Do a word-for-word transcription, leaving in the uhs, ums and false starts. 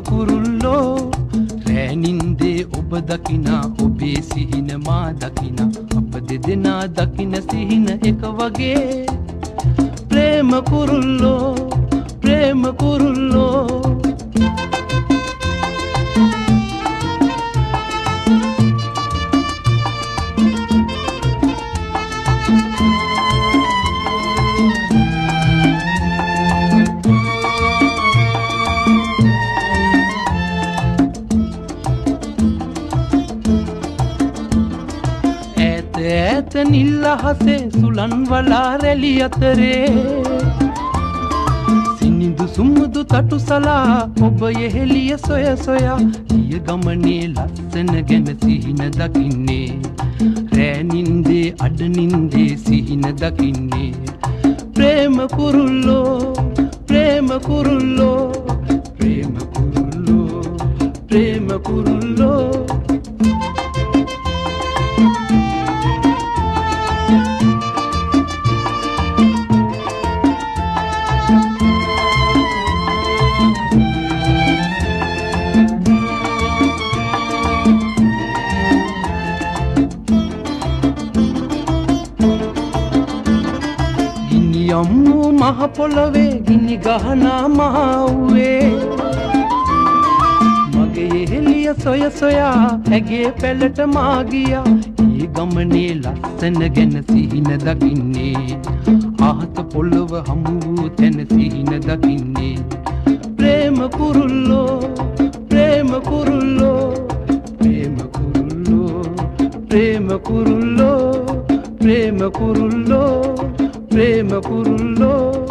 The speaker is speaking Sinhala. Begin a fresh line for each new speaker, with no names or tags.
කුරුල්ලෝ රැනින්දේ ඔබ දකිනා ඔබේ සිහින මා දකිනා අප දෙදෙනා දකින සිහින එක වගේ ප්‍රේම කුරුල්ලෝ ප්‍රේම කුරුල්ලෝ ඈත නිල් අහසේ සුලන් වලා රැලි අතරේ සිනිඳු සුමුදු තටුසලා ඔබ යෙහෙලිය සොය සොයා ගිය ගමනේ ලස්සන ගැන සිහින දකින්නේ රැනින්දේ අඩනින්දේ සිහින දකින්නේ ප්‍රේම කුරුල්ලෝ ප්‍රේම කුරුල්ලෝ ප්‍රේම කුරුල්ලෝ ප්‍රේම කුරුල්ලෝ යම්මු මහ පොළවේ ගිනි ගහනා මහව්වේ මගේ යෙහෙලිය සොය සොයා ඇගේ පැලට මා ගියා ඊ ගමනේ ලස්සන ගැන සිහින දකින්නේ ආහත පොළව හමු වූ තැන සිහින දකින්නේ ප්‍රේම කුරුල්ලෝ ප්‍රේම කුරුල්ලෝ ප්‍රේම කුරුල්ලෝ ප්‍රේම කුරුල්ලෝ ප්‍රේම කුරුල්ලෝ ප්‍රේම කුරුල්ලෝ